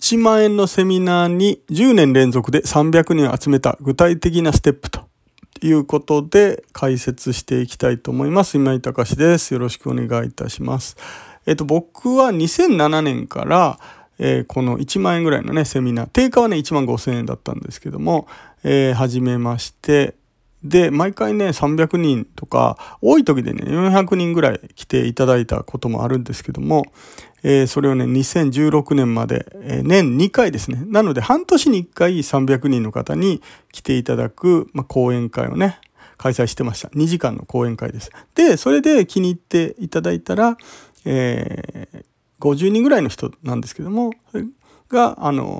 1万円のセミナーに10年連続で300人を集めた具体的なステップということで解説していきたいと思います。今井隆です。よろしくお願いいたします。僕は2007年から、この1万円ぐらいのねセミナー、定価はね1万5,000円だったんですけども、始めまして、で毎回ね300人とか多い時でね400人ぐらい来ていただいたこともあるんですけども、それをね2016年まで、年2回ですね。なので半年に1回300人の方に来ていただく、講演会をね開催してました。2時間の講演会です。でそれで気に入っていただいたら、50人ぐらいの人なんですけども、それが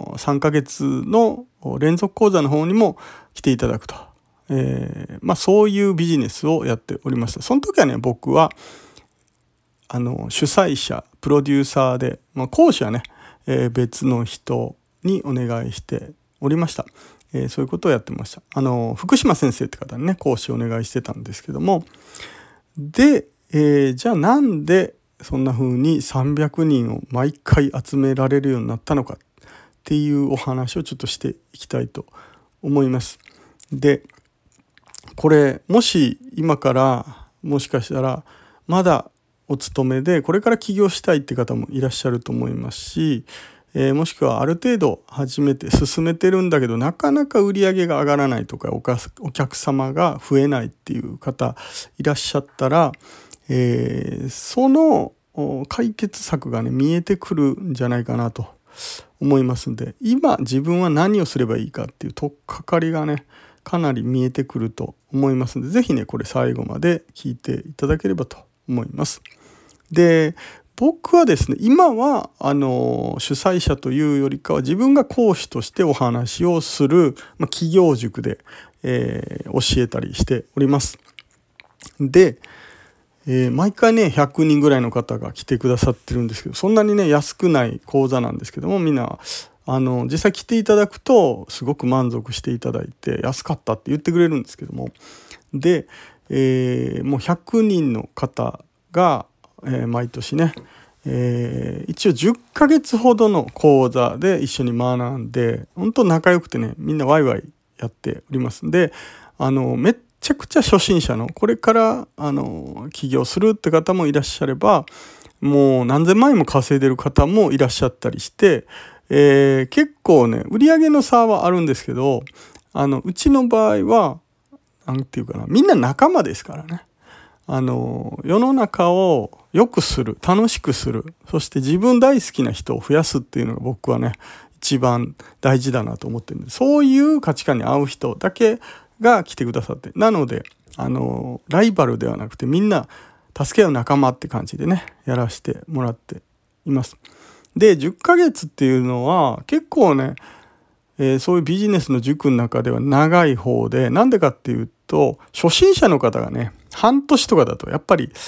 3ヶ月の連続講座の方にも来ていただくと。そういうビジネスをやっておりました。その時はね僕は主催者プロデューサーで、講師はね、別の人にお願いしておりました。そういうことをやってました。福島先生って方にね講師をお願いしてたんですけども、で、じゃあなんでそんな風に300人を毎回集められるようになったのかっていうお話をちょっとしていきたいと思います。でこれもし今からもしかしたらまだお勤めでこれから起業したいって方もいらっしゃると思いますし、もしくはある程度始めて進めてるんだけどなかなか売り上げが上がらないとかお客様が増えないっていう方いらっしゃったら、その解決策がね見えてくるんじゃないかなと思いますんで、今自分は何をすればいいかっていう取っかかりがねかなり見えてくると思いますので、ぜひねこれ最後まで聞いていただければと思います。で僕はですね今は主催者というよりかは自分が講師としてお話をする、企業塾で、教えたりしております。で、毎回ね100人ぐらいの方が来てくださってるんですけど、そんなにね安くない講座なんですけども、みんな実際来ていただくとすごく満足していただいて安かったって言ってくれるんですけども、で、もう100人の方が、毎年ね、一応10ヶ月ほどの講座で一緒に学んで本当仲良くてねみんなワイワイやっておりますんで、めっちゃくちゃ初心者のこれから起業するって方もいらっしゃれば、もう何千万円も稼いでる方もいらっしゃったりして、結構ね売上の差はあるんですけど、うちの場合はなんていうかな、みんな仲間ですからね。世の中を良くする、楽しくする、そして自分大好きな人を増やすっていうのが僕はね一番大事だなと思ってるんで、そういう価値観に合う人だけが来てくださって、なのでライバルではなくてみんな助け合う仲間って感じでねやらせてもらっています。で10ヶ月っていうのは結構ね、そういうビジネスの塾の中では長い方で、なんでかっていうと初心者の方がね半年とかだとやっぱり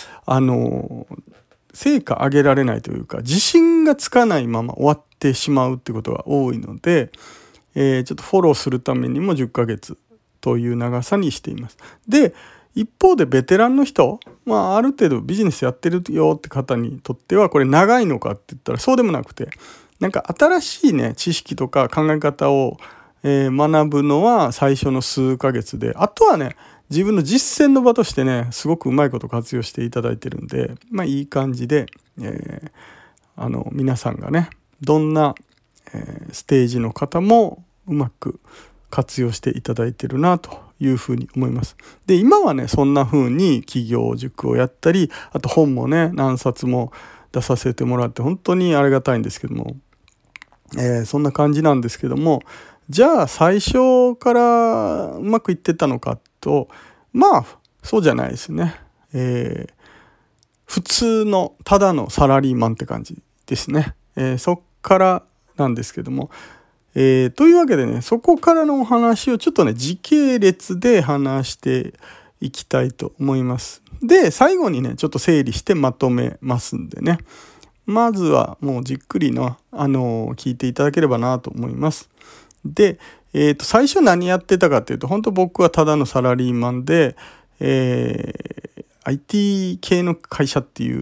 成果上げられないというか自信がつかないまま終わってしまうってことが多いので、ちょっとフォローするためにも10ヶ月という長さにしています。で一方でベテランの人、ある程度ビジネスやってるよって方にとってはこれ長いのかって言ったらそうでもなくて、なんか新しいね知識とか考え方を、学ぶのは最初の数ヶ月で、あとはね自分の実践の場としてねすごくうまいこと活用していただいてるんで、いい感じで、皆さんがねどんな、ステージの方もうまく活用していただいてるなというふうに思います。で今はねそんな風に企業塾をやったり、あと本もね何冊も出させてもらって本当にありがたいんですけども、そんな感じなんですけども、じゃあ最初からうまくいってたのかと、そうじゃないですね。普通のただのサラリーマンって感じですね。そっからなんですけども、というわけでねそこからのお話をちょっとね時系列で話していきたいと思います。で最後にねちょっと整理してまとめますんでね、まずはもうじっくりの聞いていただければなと思います。で、最初何やってたかっていうと、本当僕はただのサラリーマンで、IT 系の会社っていう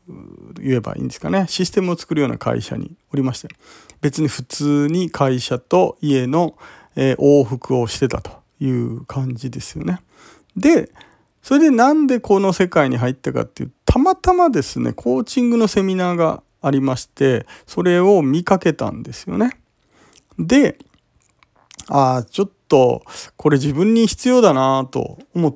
言えばいいんですかね、システムを作るような会社におりまして、別に普通に会社と家の、往復をしてたという感じですよね。でそれでなんでこの世界に入ったかっていう、たまたまですねコーチングのセミナーがありまして、それを見かけたんですよね。でちょっとこれ自分に必要だなと思って、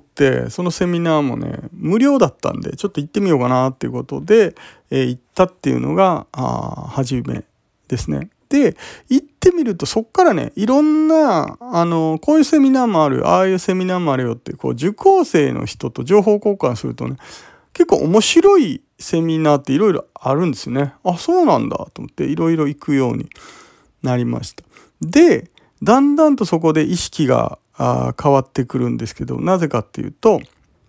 そのセミナーもね無料だったんでちょっと行ってみようかなっていうことで、行ったっていうのが初めですね。で行ってみると、そっからねいろんなこういうセミナーもある、ああいうセミナーもあるよって、こう受講生の人と情報交換するとね、結構面白いセミナーっていろいろあるんですよね。そうなんだと思っていろいろ行くようになりました。でだんだんとそこで意識が変わってくるんですけど、なぜかっていうと、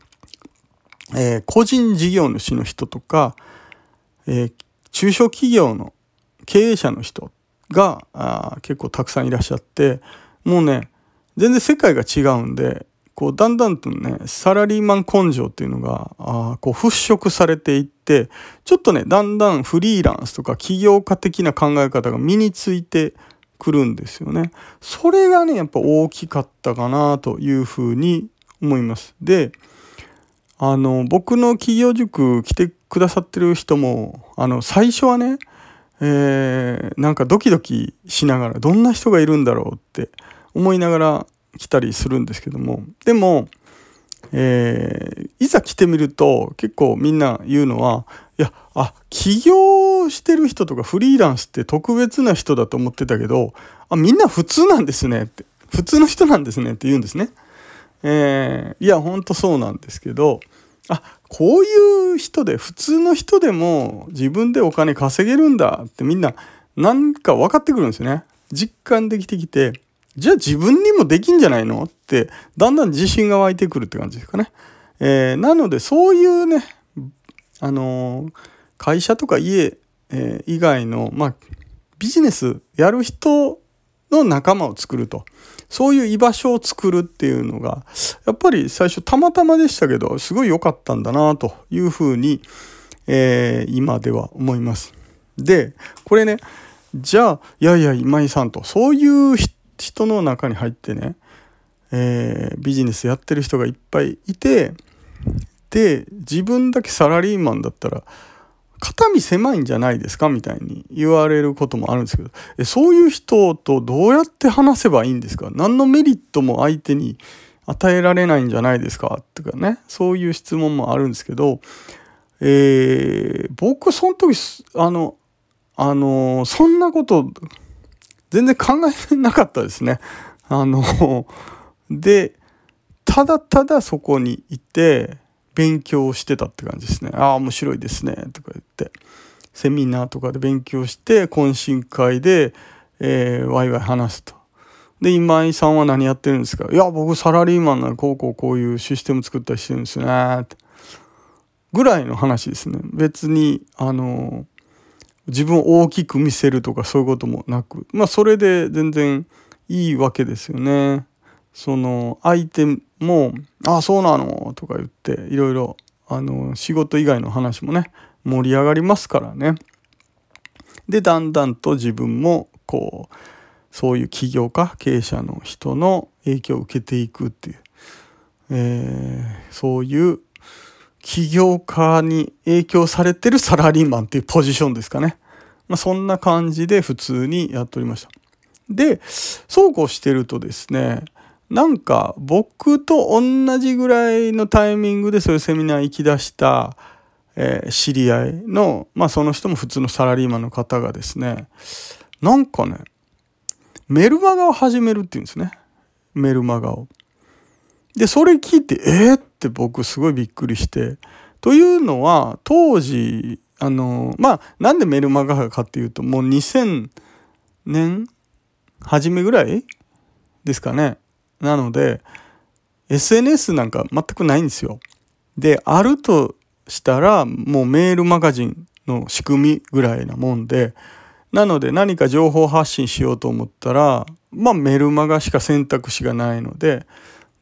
個人事業主の人とか、中小企業の経営者の人が結構たくさんいらっしゃって、もうね全然世界が違うんで、こうだんだんとねサラリーマン根性っていうのがこう払拭されていって、ちょっとねだんだんフリーランスとか起業家的な考え方が身についてくるんですよね。それがねやっぱ大きかったかなというふうに思います。で僕の企業塾来てくださってる人も最初はね、なんかドキドキしながら、どんな人がいるんだろうって思いながら来たりするんですけども、でも、いざ来てみると結構みんな言うのは、いや起業してる人とかフリーランスって特別な人だと思ってたけど、みんな普通なんですねって、普通の人なんですねって言うんですね。いや本当そうなんですけど、こういう人で、普通の人でも自分でお金稼げるんだってみんななんか分かってくるんですよね。実感できてきて、じゃあ自分にもできんじゃないのってだんだん自信が湧いてくるって感じですかね。なのでそういうね会社とか家、以外の、ビジネスやる人の仲間を作ると、そういう居場所を作るっていうのがやっぱり最初たまたまでしたけど、すごい良かったんだなというふうに、今では思います。でこれね、じゃあいや今井さんと、そういう人の中に入ってね、ビジネスやってる人がいっぱいいて、で自分だけサラリーマンだったら肩身狭いんじゃないですかみたいに言われることもあるんですけど、そういう人とどうやって話せばいいんですか、何のメリットも相手に与えられないんじゃないですかとかね、そういう質問もあるんですけど、僕その時そんなこと全然考えなかったですね。でただただそこにいて勉強してたって感じですね。面白いですねとか言ってセミナーとかで勉強して、懇親会で、ワイワイ話すと。で今井さんは何やってるんですか、いや僕サラリーマンならこういうシステム作ったりしてるんですよねってぐらいの話ですね。別に自分を大きく見せるとかそういうこともなく、それで全然いいわけですよね。その相手もそうなのとか言っていろいろ仕事以外の話もね盛り上がりますからね。でだんだんと自分もこうそういう起業家経営者の人の影響を受けていくっていう、そういう起業家に影響されてるサラリーマンっていうポジションですかね。そんな感じで普通にやっておりました。でそうこうしてるとですね、なんか僕と同じぐらいのタイミングでそういうセミナー行き出した、知り合いのその人も普通のサラリーマンの方がですね、なんかねメルマガを始めるっていうんですね。メルマガを。でそれ聞いてって僕すごいびっくりして、というのは当時なんでメルマガかっていうと、もう2000年初めぐらいですかね。なので SNS なんか全くないんですよ。であるとしたらもうメールマガジンの仕組みぐらいなもんで、なので何か情報発信しようと思ったらメルマガしか選択肢がないので、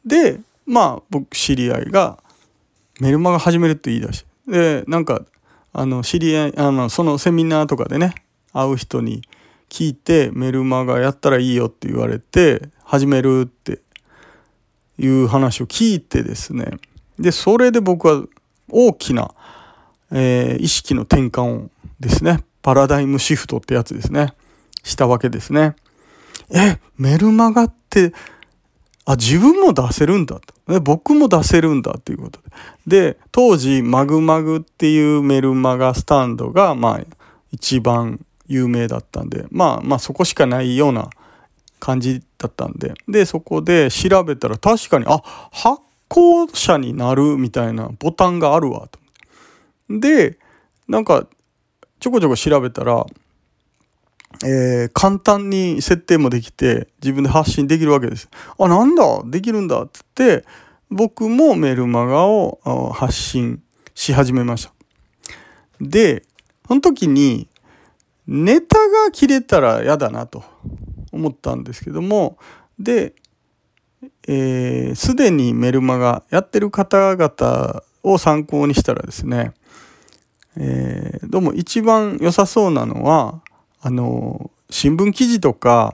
僕知り合いがメルマガ始めるって言い出して、でなんか知り合い、そのセミナーとかでね、会う人に聞いて、メルマガやったらいいよって言われて、始めるっていう話を聞いてですね。で、それで僕は大きな、意識の転換をですね、パラダイムシフトってやつですね、したわけですね。メルマガって、自分も出せるんだと。僕も出せるんだっていうことで。で、当時、マグマグっていうメルマガスタンドが、一番有名だったんで、そこしかないような感じだったんで。で、そこで調べたら確かに、発行者になるみたいなボタンがあるわと。で、なんか、ちょこちょこ調べたら、簡単に設定もできて自分で発信できるわけです。なんだできるんだって言って僕もメルマガを発信し始めました。で、その時にネタが切れたら嫌だなと思ったんですけども、で、すでにメルマガやってる方々を参考にしたらですね、どうも一番良さそうなのは新聞記事とか、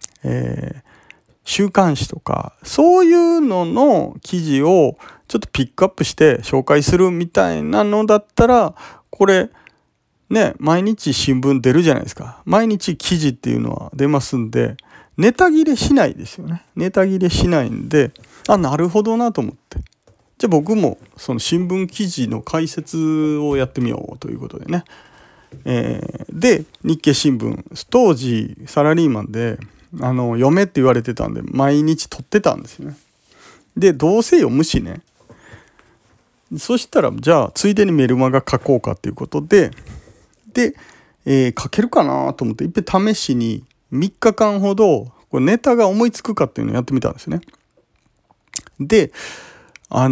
週刊誌とかそういうのの記事をちょっとピックアップして紹介するみたいなのだったら、これね、毎日新聞出るじゃないですか。毎日記事っていうのは出ますんで、ネタ切れしないですよね。ネタ切れしないんで、なるほどなと思って、じゃあ僕もその新聞記事の解説をやってみようということでね、で日経新聞、当時サラリーマンで読めって言われてたんで毎日撮ってたんですよね。で、どうせ読むしね、そしたらじゃあついでにメルマガ書こうかっていうことで書けるかなと思っていっぺん試しに3日間ほどこれネタが思いつくかっていうのをやってみたんですよね。で、他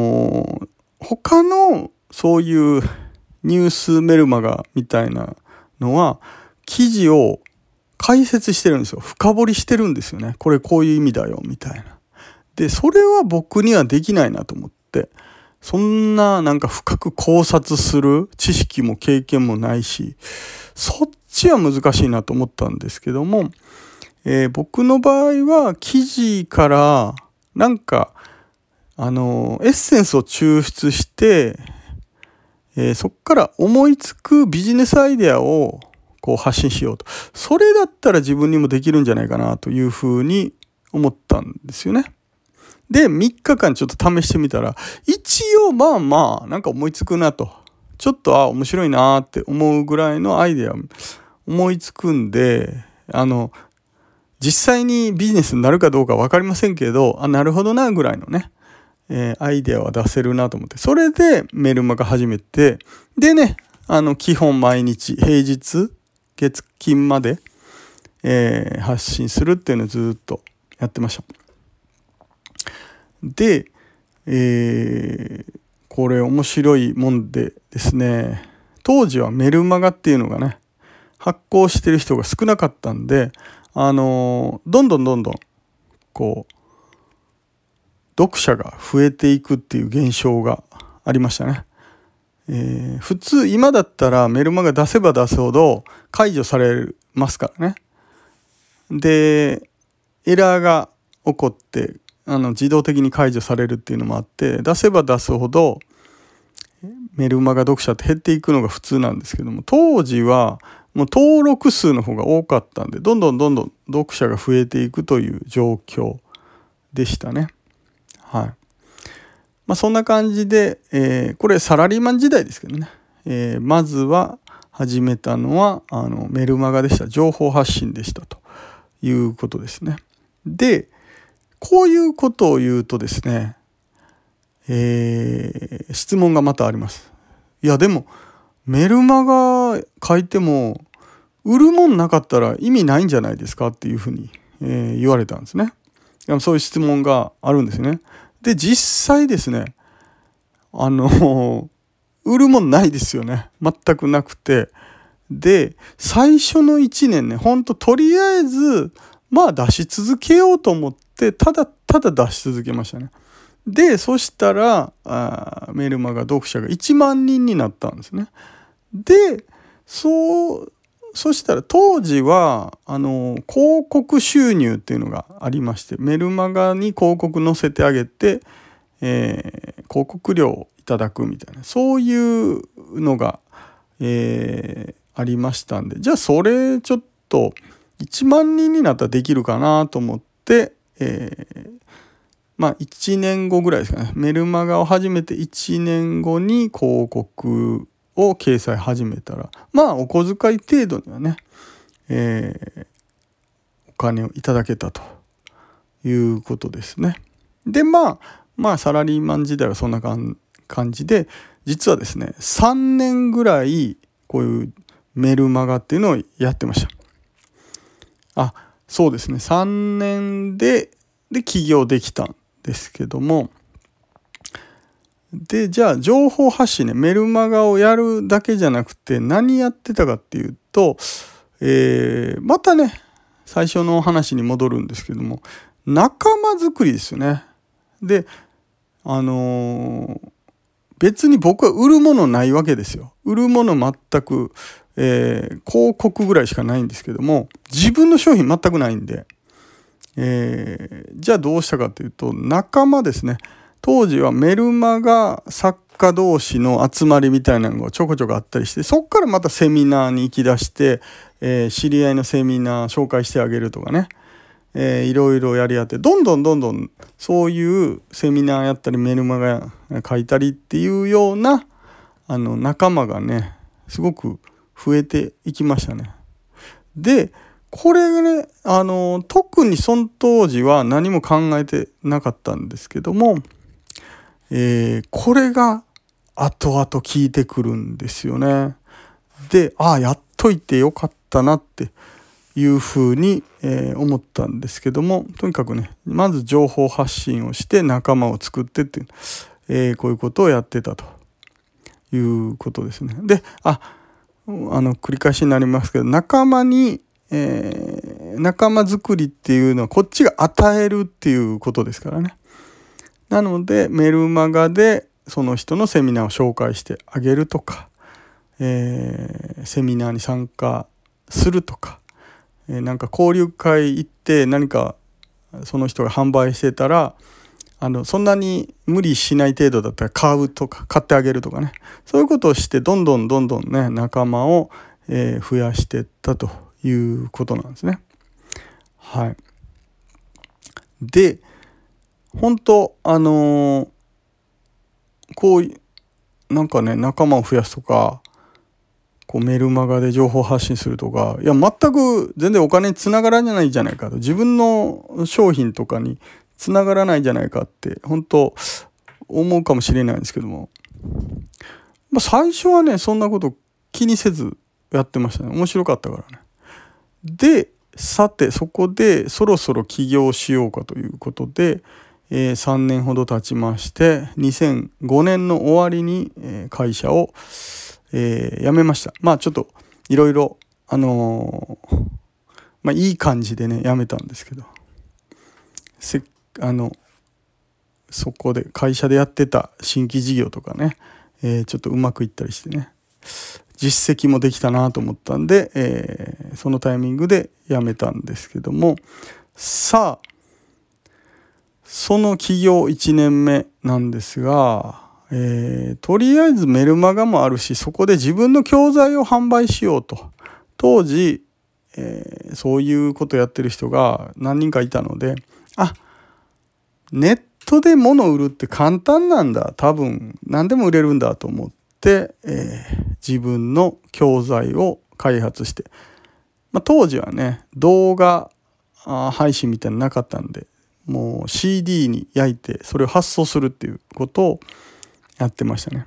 のそういうニュースメルマガみたいなのは記事を解説してるんですよ。深掘りしてるんですよね。これこういう意味だよみたいな。で、それは僕にはできないなと思って、そんななんか深く考察する知識も経験もないし、そっちは難しいなと思ったんですけども、僕の場合は記事からなんかエッセンスを抽出して、そこから思いつくビジネスアイデアをこう発信しようと。それだったら自分にもできるんじゃないかなというふうに思ったんですよね。で、3日間ちょっと試してみたら、一応なんか思いつくなと。ちょっと面白いなって思うぐらいのアイデア思いつくんで、実際にビジネスになるかどうか分かりませんけど、なるほどなぐらいのね、アイデアは出せるなと思って、それでメルマガ始めて、でね、基本毎日平日月金まで、発信するっていうのをずっとやってました。で、これ面白いもんでですね、当時はメルマガっていうのがね発行してる人が少なかったんで、どんどんこう読者が増えていくっていう現象がありましたね。普通今だったらメルマガ出せば出すほど解除されますからね。で、エラーが起こって自動的に解除されるっていうのもあって、出せば出すほどメルマガ読者って減っていくのが普通なんですけども、当時はもう登録数の方が多かったんで、どんどん読者が増えていくという状況でしたね。はい。そんな感じで、これサラリーマン時代ですけどね、まずは始めたのはメルマガでした。情報発信でしたということですね。で、こういうことを言うとですね、質問がまたあります。いやでもメルマガ書いても売るもんなかったら意味ないんじゃないですかっていうふうに、言われたんですね。そういう質問があるんですね。で、実際ですね、売るもんないですよね。全くなくて。で、最初の1年ね、とりあえず出し続けようと思ってただ出し続けましたね。で、そしたらメルマガ読者が1万人になったんですね。 で、そしたら当時は広告収入っていうのがありまして、メルマガに広告載せてあげて、広告料をいただくみたいな、そういうのが、ありましたんで、じゃあそれちょっと1万人になったらできるかなと思って、1年後ぐらいですかね、メルマガを始めて1年後に広告を掲載始めたら、お小遣い程度にはね、お金をいただけたということですね。でサラリーマン時代はそんな感じで、実はですね3年ぐらいこういうメルマガっていうのをやってました。そうですね、3年で起業できたんですけども、でじゃあ情報発信ね、メルマガをやるだけじゃなくて何やってたかっていうと、またね最初の話に戻るんですけども、仲間作りですよね。で別に僕は売るものないわけですよ。売るもの全く、広告ぐらいしかないんですけども、自分の商品全くないんで、じゃあどうしたかというと、仲間ですね。当時はメルマガ作家同士の集まりみたいなのがちょこちょこあったりして、そっからまたセミナーに行き出して、知り合いのセミナー紹介してあげるとかね、いろいろやり合って、どんどんそういうセミナーやったりメルマガ書いたりっていうような仲間がねすごく増えていきましたね。でこれがね特にその当時は何も考えてなかったんですけども、これが後々効いてくるんですよね。でやっといてよかったなっていうふうに、思ったんですけども、とにかくねまず情報発信をして仲間を作ってっていう、こういうことをやってたということですね。で繰り返しになりますけど、仲間作りっていうのはこっちが与えるっていうことですからね。なのでメルマガでその人のセミナーを紹介してあげるとか、セミナーに参加するとか、なんか交流会行って何かその人が販売してたらそんなに無理しない程度だったら買うとか買ってあげるとかね、そういうことをしてどんどんね仲間を、増やしていったということなんですね。はい。で本当こうなんかね仲間を増やすとか、こうメルマガで情報発信するとか、いや全く全然お金につながらないじゃないかと、自分の商品とかにつながらないじゃないかって本当思うかもしれないんですけども、最初はねそんなこと気にせずやってましたね。面白かったからね。でさてそこでそろそろ起業しようかということで、3年ほど経ちまして2005年の終わりに、会社を、辞めました。ちょっといろいろいい感じでね辞めたんですけど、そこで会社でやってた新規事業とかね、ちょっとうまくいったりしてね実績もできたなと思ったんで、そのタイミングで辞めたんですけども、さあその起業1年目なんですが、とりあえずメルマガもあるし、そこで自分の教材を販売しようと当時、そういうことやってる人が何人かいたので、ネットで物を売るって簡単なんだ、多分何でも売れるんだと思って、自分の教材を開発して、当時はね動画配信みたいなのなかったんで、もう CD に焼いてそれを発送するっていうことをやってましたね。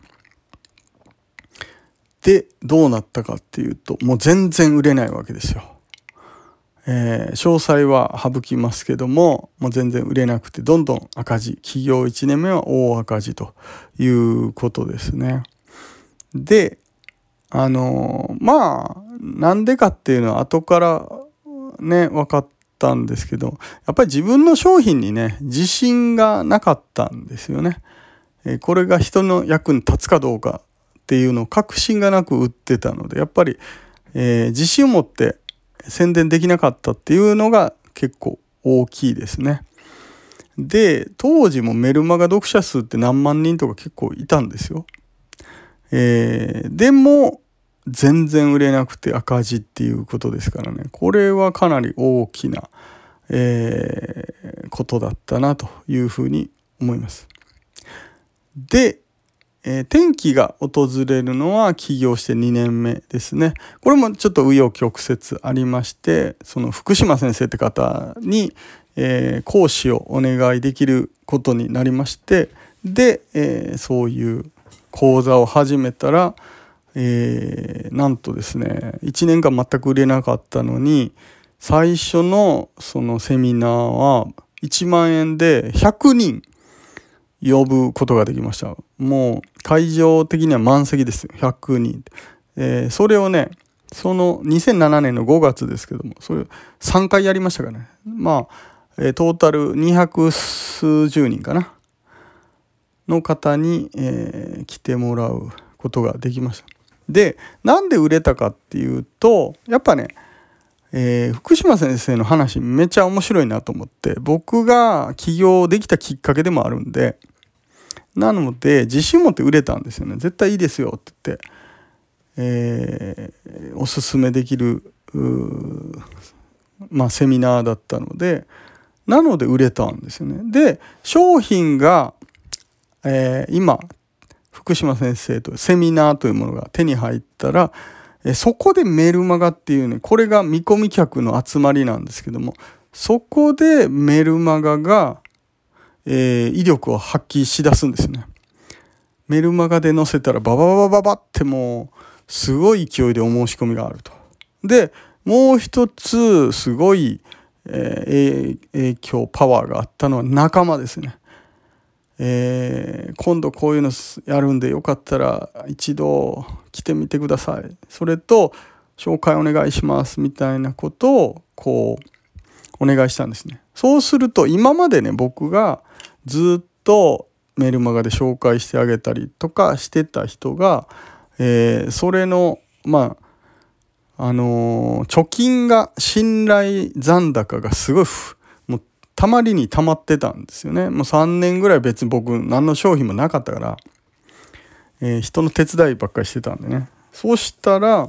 でどうなったかっていうと、もう全然売れないわけですよ。詳細は省きますけども、もう全然売れなくてどんどん赤字、起業1年目は大赤字ということですね。でなんでかっていうのは後からね分かったんですけど、やっぱり自分の商品にね自信がなかったんですよね。これが人の役に立つかどうかっっていうのを確信がなく売ってたので、やっぱり、自信を持って宣伝できなかったっていうのが結構大きいですね。で、当時もメルマガ読者数って何万人とか結構いたんですよ。でも全然売れなくて赤字っていうことですからね、これはかなり大きな、ことだったなというふうに思います。で、転機が訪れるのは起業して2年目ですね。これもちょっと紆余曲折ありまして、その福島先生って方に、講師をお願いできることになりまして、で、そういう講座を始めたら、なんとですね、1年間全く売れなかったのに、最初のそのセミナーは1万円で100人呼ぶことができました。もう会場的には満席ですよ、100人。それをね、その2007年の5月ですけども、それ3回やりましたからね。まあ、トータル200数十人かなの方に、来てもらうことができました。で、なんで売れたかっていうと、やっぱね、福島先生の話めっちゃ面白いなと思って、僕が起業できたきっかけでもあるんで、なので自信持って売れたんですよね。絶対いいですよって言って、おすすめできるセミナーだったので、なので売れたんですよね。で、商品が、今福島先生とセミナーというものが手に入ったら、そこでメルマガっていうね、これが見込み客の集まりなんですけども、そこでメルマガが、威力を発揮しだすんですね。メルマガで載せたらバババババってもうすごい勢いでお申し込みがあると。で、もう一つすごい、影響パワーがあったのは仲間ですね。今度こういうのやるんでよかったら一度来てみてください。それと紹介お願いしますみたいなことをこうお願いしたんですね。そうすると今までね、僕がずっとメルマガで紹介してあげたりとかしてた人が、それの貯金が信頼残高がすごいもうたまりにたまってたんですよね。もう3年ぐらい別に僕何の商品もなかったから、人の手伝いばっかりしてたんでね。そうしたら、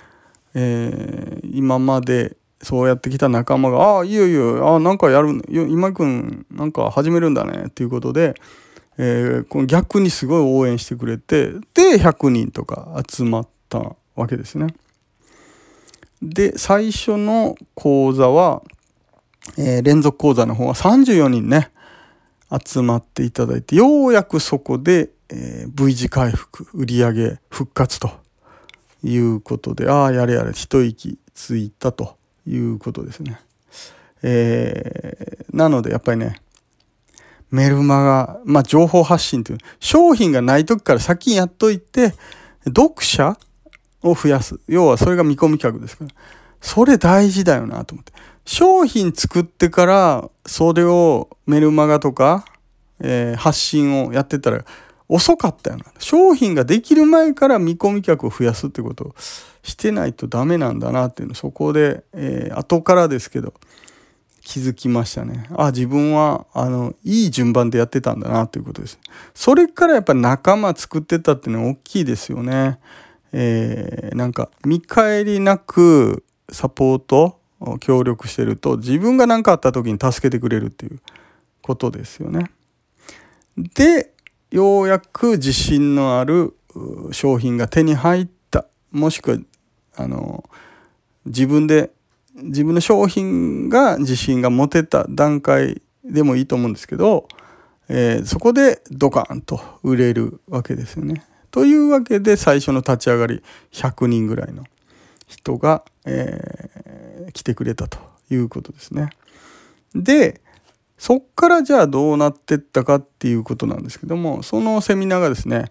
今までそうやってきた仲間が「ああいいよいいよ、なんかやる今井くんなんか始めるんだね」っていうことで、この逆にすごい応援してくれて、で100人とか集まったわけですね。で最初の講座は、連続講座の方は34人ね集まっていただいて、ようやくそこで、V 字回復、売上復活ということで、やれやれ一息ついたということですね。なのでやっぱりね、メルマガ、情報発信という商品がない時から先にやっといて読者を増やす、要はそれが見込み客ですから、それ大事だよなと思って、商品作ってからそれをメルマガとか、発信をやってたら遅かったよな。商品ができる前から見込み客を増やすってことをしてないとダメなんだなっていうの、そこで、後からですけど気づきましたね。自分はいい順番でやってたんだなということです。それからやっぱり仲間作ってたっていうのは大きいですよね。なんか見返りなくサポート協力してると、自分が何かあった時に助けてくれるっていうことですよね。でようやく自信のある商品が手に入った、もしくは自分の商品が自信が持てた段階でもいいと思うんですけど、そこでドカーンと売れるわけですよね。というわけで最初の立ち上がり100人ぐらいの人が、来てくれたということですね。でそっからじゃあどうなってったかっていうことなんですけども、そのセミナーがですね、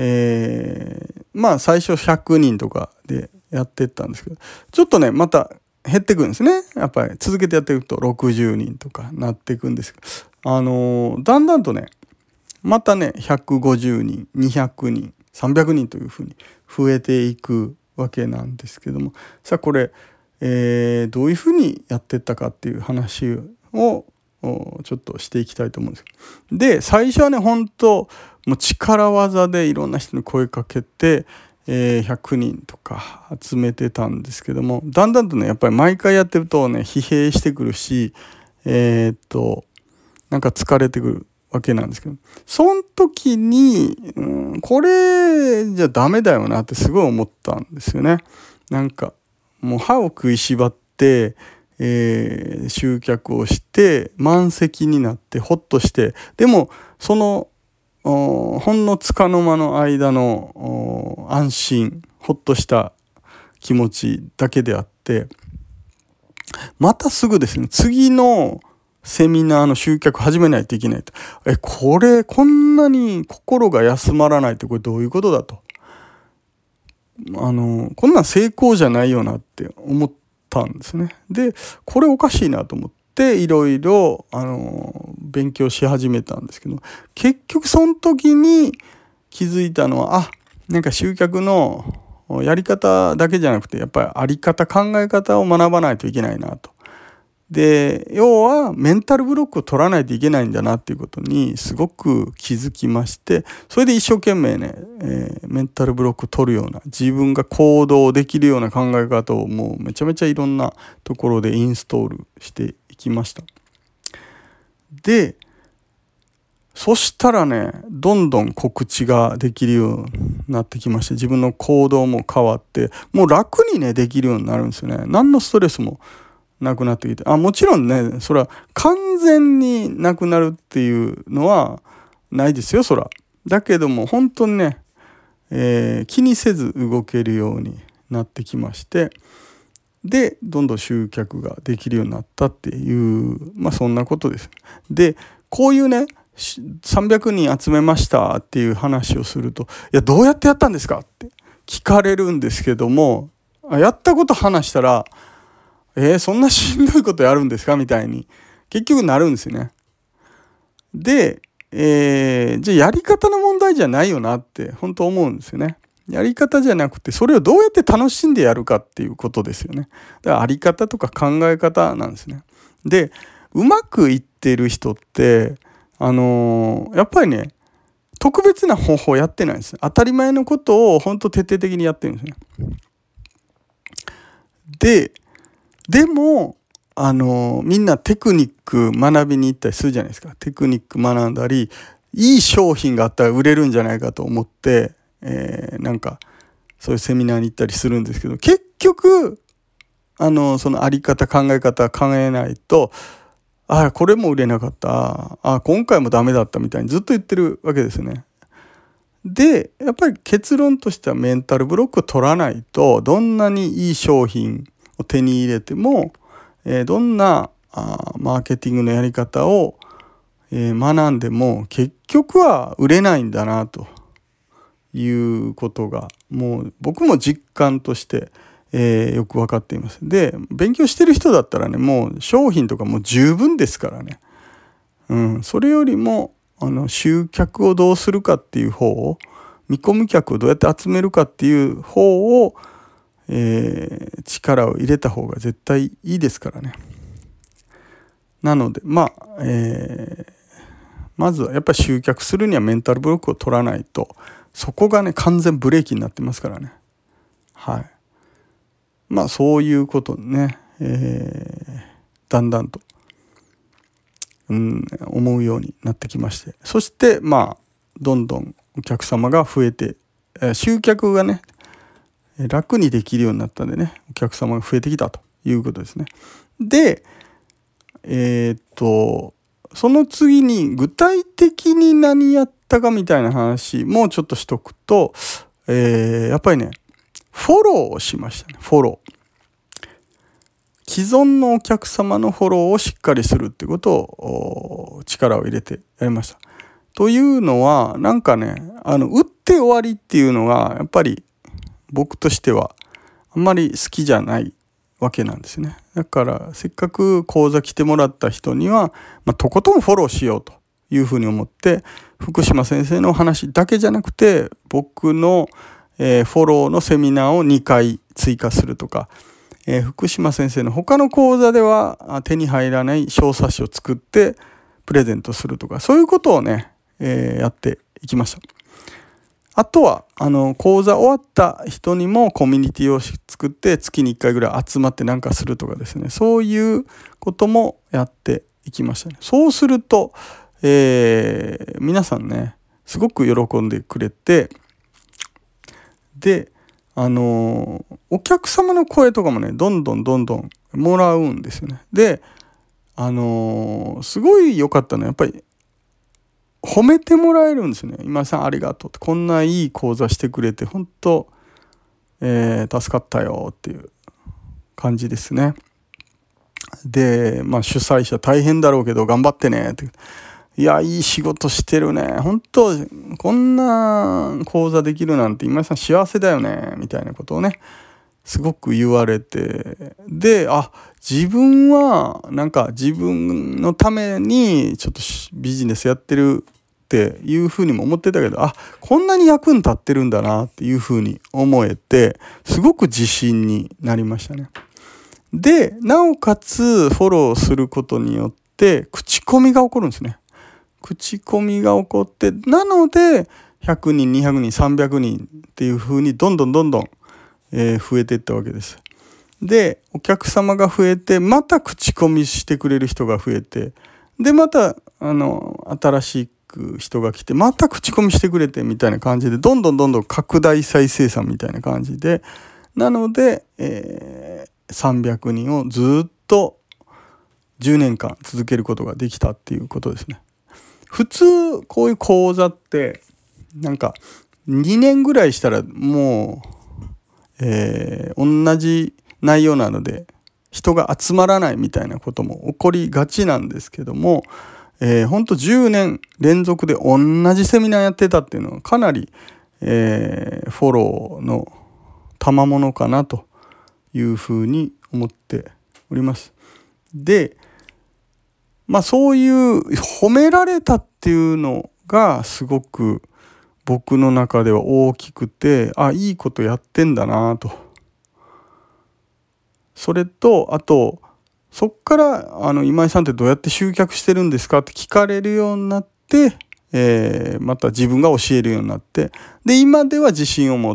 最初100人とかでやってったんですけど、ちょっとねまた減っていくんですね。やっぱり続けてやっていくと60人とかなっていくんですけど、だんだんとねまたね150人200人 300人というふうに増えていくわけなんですけども、さあこれ、どういうふうにやっていったかっていう話をちょっとしていきたいと思うんです。で最初はね本当もう力技でいろんな人に声かけて、100人とか集めてたんですけども、だんだんとねやっぱり毎回やってるとね疲弊してくるし、なんか疲れてくるわけなんですけど、その時に、これじゃダメだよなってすごい思ったんですよね。なんかもう歯を食いしばって、集客をして満席になってほっとして、でもそのほんのつかの間の間の安心ほっとした気持ちだけであって、またすぐですね次のセミナーの集客始めないといけないと。これこんなに心が休まらないってこれどういうことだと。こんなん成功じゃないよなって思ったんですね。でこれおかしいなと思っていろいろ勉強し始めたんですけど、結局その時に気づいたのはなんか集客のやり方だけじゃなくてやっぱりあり方考え方を学ばないといけないなと。で要はメンタルブロックを取らないといけないんだなっていうことにすごく気づきまして、それで一生懸命ね、メンタルブロックを取るような自分が行動できるような考え方をもうめちゃめちゃいろんなところでインストールしていきました。でそしたらねどんどん告知ができるようになってきまして、自分の行動も変わってもう楽にねできるようになるんですよね。何のストレスもなくなってきて、もちろんねそれは完全になくなるっていうのはないですよそら。だけども本当にね、気にせず動けるようになってきまして、でどんどん集客ができるようになったっていうそんなことです。でこういうね300人集めましたっていう話をすると、いやどうやってやったんですかって聞かれるんですけども、やったこと話したらそんなしんどいことやるんですかみたいに結局なるんですよね。で、じゃあやり方の問題じゃないよなって本当思うんですよね。やり方じゃなくてそれをどうやって楽しんでやるかっていうことですよね。だからあり方とか考え方なんですね。でうまくいってる人ってやっぱりね特別な方法やってないんです。当たり前のことを本当徹底的にやってるんですね。でもみんなテクニック学びに行ったりするじゃないですか。テクニック学んだりいい商品があったら売れるんじゃないかと思って、なんかそういうセミナーに行ったりするんですけど、結局そのあり方考え方考えないとこれも売れなかった、今回もダメだったみたいにずっと言ってるわけですよね。でやっぱり結論としてはメンタルブロックを取らないとどんなにいい商品を手に入れても、どんなマーケティングのやり方を、学んでも結局は売れないんだなということがもう僕も実感として、よく分かっています。で勉強してる人だったらねもう商品とかもう十分ですからね、それよりも集客をどうするかっていう方を、見込み客をどうやって集めるかっていう方を、力を入れた方が絶対いいですからね。なのでまずはやっぱり集客するにはメンタルブロックを取らないと、そこがね完全ブレーキになってますからね。そういうことね、だんだんと、思うようになってきまして、そしてどんどんお客様が増えて、集客がね楽にできるようになったんでね、お客様が増えてきたということですね。でその次に具体的に何やったかみたいな話もちょっとしとくと、やっぱりねフォローをしましたね。フォロー、既存のお客様のフォローをしっかりするっていうことを力を入れてやりました。というのはなんかね打って終わりっていうのがやっぱり僕としてはあんまり好きじゃないわけなんですね。だからせっかく講座来てもらった人には、とことんフォローしようというふうに思って、福島先生の話だけじゃなくて、僕の、フォローのセミナーを2回追加するとか、福島先生の他の講座では手に入らない小冊子を作ってプレゼントするとか、そういうことをね、やっていきました。あとは講座終わった人にもコミュニティを作って月に1回ぐらい集まってなんかするとかですね、そういうこともやっていきましたね。そうすると、皆さんねすごく喜んでくれて、でお客様の声とかもねどんどんもらうんですよね。ですごい良かったのはやっぱり褒めてもらえるんですよね。今井さんありがとうって、こんないい講座してくれて本当、助かったよっていう感じですね。で、主催者大変だろうけど頑張ってねって、いやいい仕事してるね、本当こんな講座できるなんて今井さん幸せだよねみたいなことをねすごく言われて、で自分はなんか自分のためにちょっとビジネスやってるっていうふうにも思ってたけど、こんなに役に立ってるんだなっていうふうに思えて、すごく自信になりましたね。でなおかつフォローすることによって口コミが起こるんですね。口コミが起こって、なので100人200人300人っていうふうにどんどん増えていったわけです。でお客様が増えて、また口コミしてくれる人が増えて、でまた新しく人が来てまた口コミしてくれてみたいな感じで、どんどん拡大再生産みたいな感じで、なので、300人をずっと10年間続けることができたっていうことですね。普通こういう講座ってなんか2年ぐらいしたらもう、同じ内容なので人が集まらないみたいなことも起こりがちなんですけども、ほんと10年連続で同じセミナーやってたっていうのはかなり、フォローの賜物かなというふうに思っております。でそういう褒められたっていうのがすごく僕の中では大きくて、いいことやってんだなと。それとあとそっから今井さんってどうやって集客してるんですかって聞かれるようになって、また自分が教えるようになって、で今では自信を持って、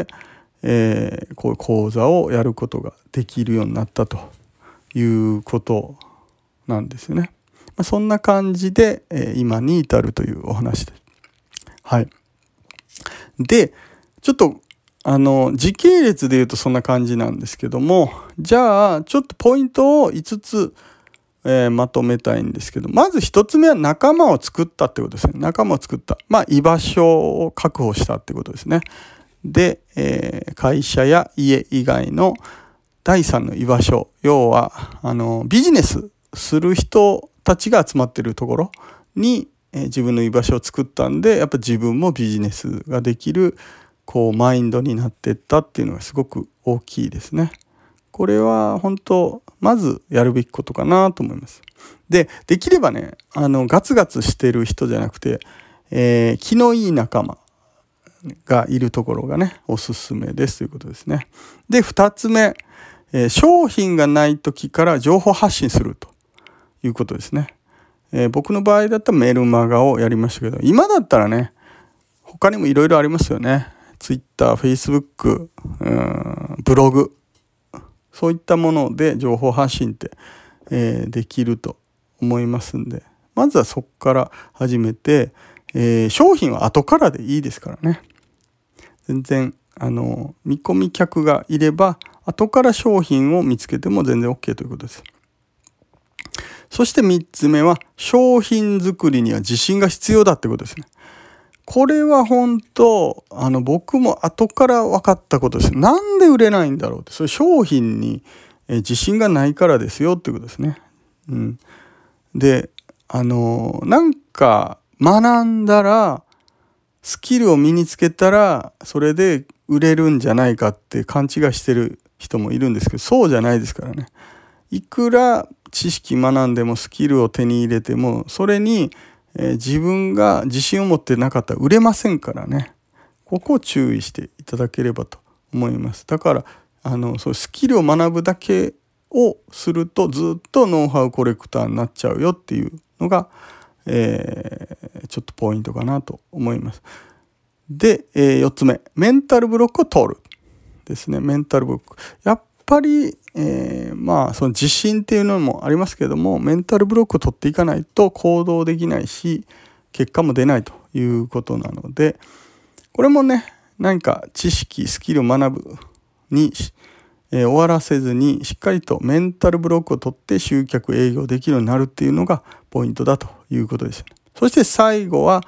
こういう講座をやることができるようになったということなんですよね。そんな感じで、今に至るというお話です。はい。でちょっと時系列で言うとそんな感じなんですけども、じゃあちょっとポイントを5つ、まとめたいんですけど、まず1つ目は仲間を作ったってことですね。仲間を作った、居場所を確保したってことですね。で、会社や家以外の第三の居場所、要はビジネスする人たちが集まってるところに、自分の居場所を作ったんで、やっぱ自分もビジネスができるマインドになっていったっていうのがすごく大きいですね。これは本当まずやるべきことかなと思います。できればねガツガツしてる人じゃなくて、気のいい仲間がいるところがねおすすめですということですね。で2つ目、商品がない時から情報発信するということですね。僕の場合だったらメルマガをやりましたけど、今だったらね他にもいろいろありますよね。Twitter、Facebook、ブログ、そういったもので情報発信って、できると思いますんで、まずはそこから始めて、商品は後からでいいですからね。全然見込み客がいれば後から商品を見つけても全然 OK ということです。そして3つ目は商品作りには自信が必要だってことですね。これは本当僕も後から分かったことです。なんで売れないんだろうって、それ商品に自信がないからですよっていうことですね。でなんか学んだらスキルを身につけたらそれで売れるんじゃないかって勘違いしてる人もいるんですけど、そうじゃないですからね。いくら知識学んでもスキルを手に入れてもそれに、 自分が自信を持ってなかったら売れませんからね。ここを注意していただければと思います。だからそうスキルを学ぶだけをするとずっとノウハウコレクターになっちゃうよっていうのが、ちょっとポイントかなと思います。で、4つ目、メンタルブロックを取るですね。メンタルブロック、やっぱり、その自信っていうのもありますけども、メンタルブロックを取っていかないと行動できないし結果も出ないということなので、これもね、何か知識スキルを学ぶに、終わらせずにしっかりとメンタルブロックを取って集客営業できるようになるっていうのがポイントだということです。そして最後は、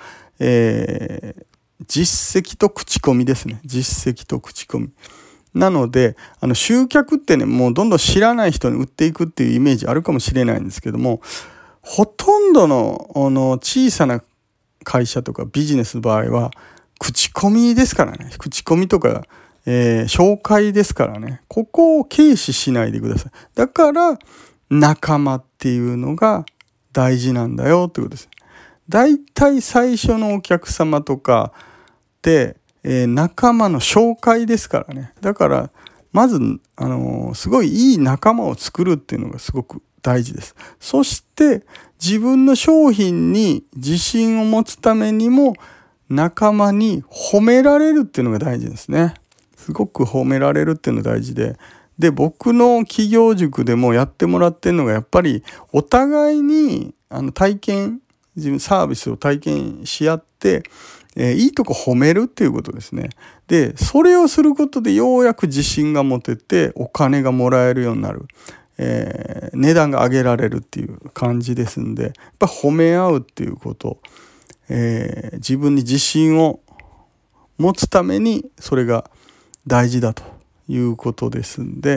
実績と口コミですね。実績と口コミなので、集客ってね、もうどんどん知らない人に売っていくっていうイメージあるかもしれないんですけども、ほとんどの小さな会社とかビジネスの場合は口コミですからね。口コミとか、紹介ですからね。ここを軽視しないでください。だから仲間っていうのが大事なんだよということです。だいたい最初のお客様とかで、仲間の紹介ですからね。だからまずすごいいい仲間を作るっていうのがすごく大事です。そして自分の商品に自信を持つためにも仲間に褒められるっていうのが大事ですね。すごく褒められるっていうのが大事で、僕の企業塾でもやってもらってるのがやっぱりお互いに自分サービスを体験し合って、いいとこ褒めるっていうことですね。で、それをすることでようやく自信が持ててお金がもらえるようになる。値段が上げられるっていう感じですんで、やっぱ褒め合うっていうこと、自分に自信を持つためにそれが大事だということですんで、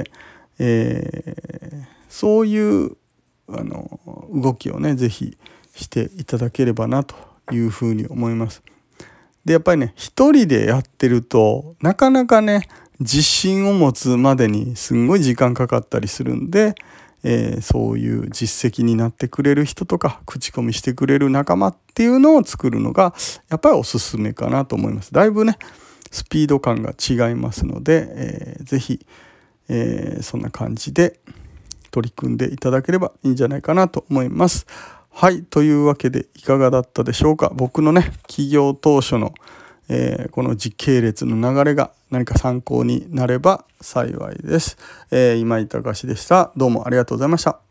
そういう動きをね、ぜひしていただければなというふうに思います。で、やっぱりね、一人でやってるとなかなかね、自信を持つまでにすんごい時間かかったりするんで、そういう実績になってくれる人とか口コミしてくれる仲間っていうのを作るのがやっぱりおすすめかなと思います。だいぶねスピード感が違いますので、ぜひ、そんな感じで取り組んでいただければいいんじゃないかなと思います。はい、というわけでいかがだったでしょうか。僕のね起業当初の、この時系列の流れが何か参考になれば幸いです。今井隆でした。どうもありがとうございました。